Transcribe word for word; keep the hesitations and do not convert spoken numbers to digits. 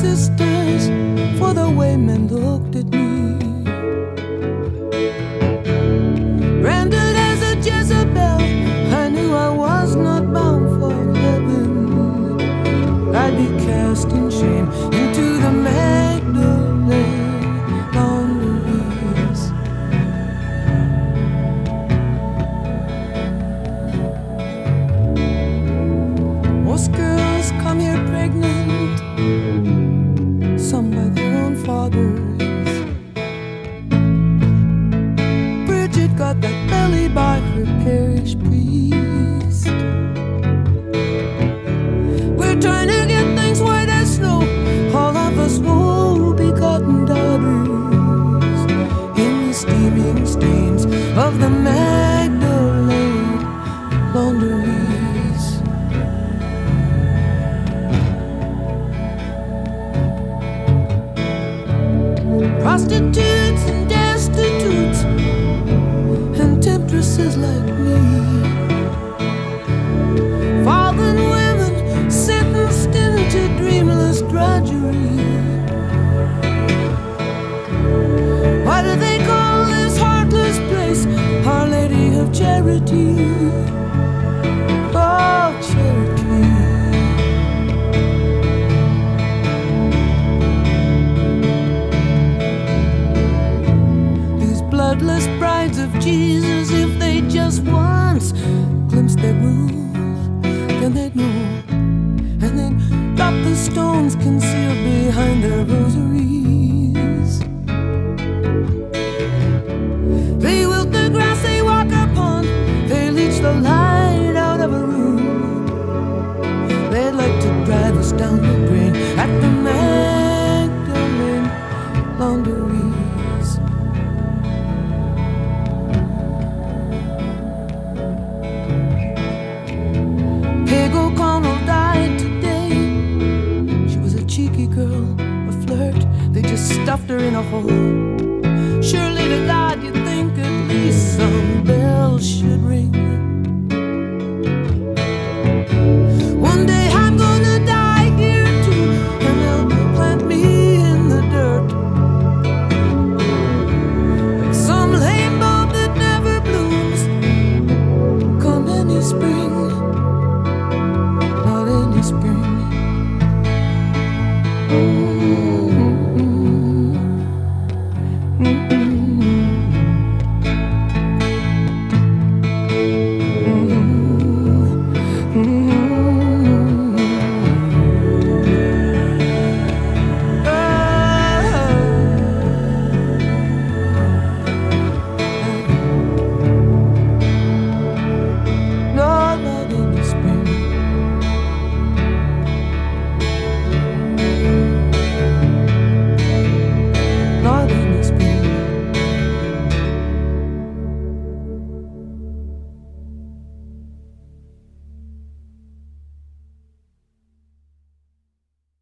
sisters for the way men looked at me. Branded as a Jezebel, I knew I was not bound for heaven. I'd be cast in shame into the Magdalene laundries. Most girls come here pregnant, some by their own fathers. Bridget got that belly by her parish priest. We're trying to get things white as snow, all of us woe-begotten daughters, in the steaming stains of the Magdalene laundries. Prostitutes and destitutes and temptresses like me, fallen women sentenced into dreamless drudgery. Why do they call this heartless place Our Lady of Charity? Oh, Charity. Bloodless brides of Jesus, if they just once glimpsed their groom, then they'd know, and then drop the stones concealed behind their rosaries. They wilt the grass they walk upon, they leech the light out of a room. They'd like to drive us down the drain at the Magdalene laundries. Peg O'Connell died today. She was a cheeky girl, a flirt. They just stuffed her in a hole. Surely to God you'd think at least some bells should ring. One day I'm gonna die here too, and they'll plant me in the dirt, like some lame bulb that never blooms come any spring. Spring.